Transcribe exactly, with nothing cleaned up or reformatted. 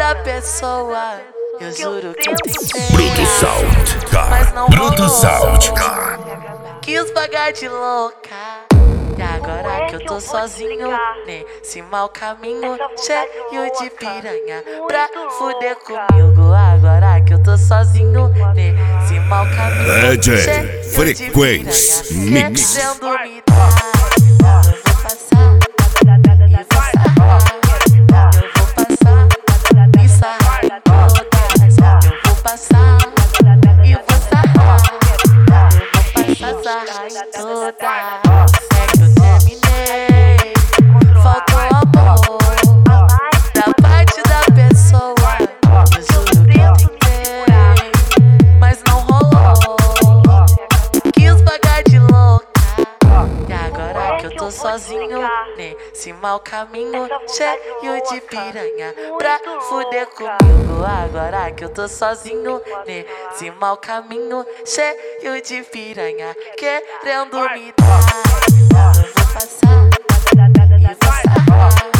da pessoa, eu juro que eu tentei, Bruto Sound, mas não Bruto rolou. Sound. Quis pagar de louca, e agora que eu tô sozinho nesse mau caminho, cheio de piranha pra fuder comigo. Agora que eu tô sozinho nesse mau caminho, D J cheio Frequência de piranha Mix. querendo me dar. Eu vou passar e vou sarrar, eu vou passar e sarrar em todas. Eu vou passar e vou sarrar, eu vou passar, sarrar em todas. É que eu terminei, faltou amor da parte da pessoa, eu juro que eu tentei, mas não rolou. Quis pagar de louca, e agora que eu tô sozinho nesse mau caminho, cheio de piranha pra fuder comigo. Agora que eu tô sozinho nesse mau caminho, cheio de piranha querendo me dar. Eu vou passar e vou sarrar,